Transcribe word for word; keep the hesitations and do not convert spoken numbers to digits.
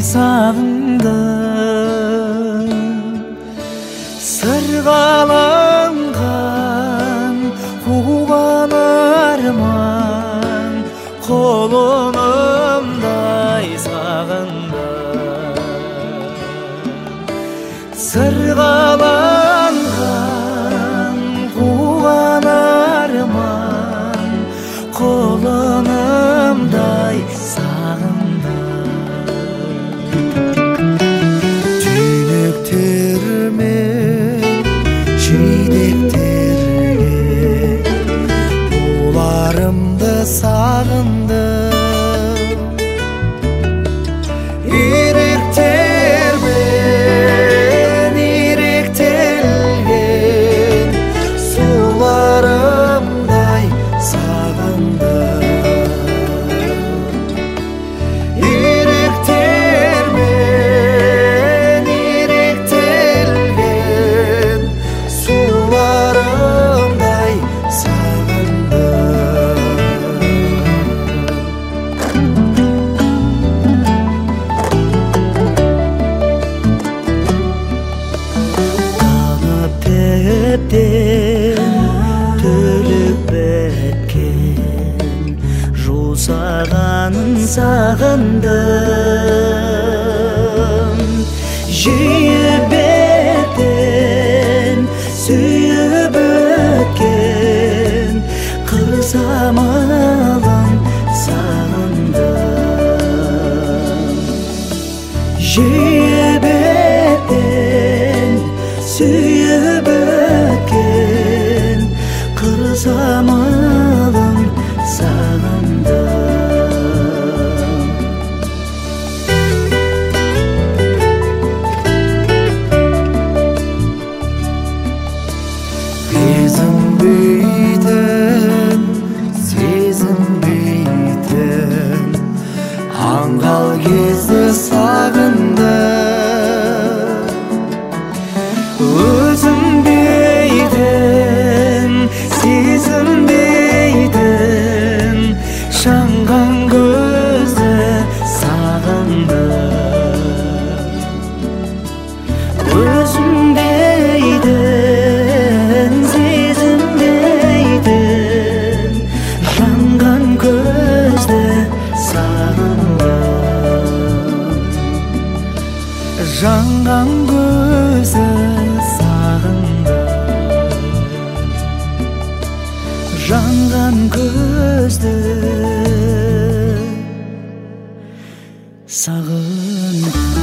сағындым. Сырғаланған қуған арман құлынымдай сағындым. Сырғаланған қуған арман құлынымдай сағындым. Түйнектермен жидектерге оларымды сағындым. Иректермен иректелген суларымдай сағындым. Иректермен иректелген суларымдай сағындым. Танып тәптен төліп біткен жусағанын сағындым. Жиі беттен сүйіп өткен қыр самалын сағындым. Жиі беттен сүйіп өткен қыр самалын сағындым. Сезінбейтін, сезінбейтін аңғал кезді сағындым. Өзінбейтін, сезінбейтін жанған көзді сағындым. Өзінбейтін, сезінбейтін жанған көзді сағындым. Жанған көзді сағындым. Жанған көзді сағындым.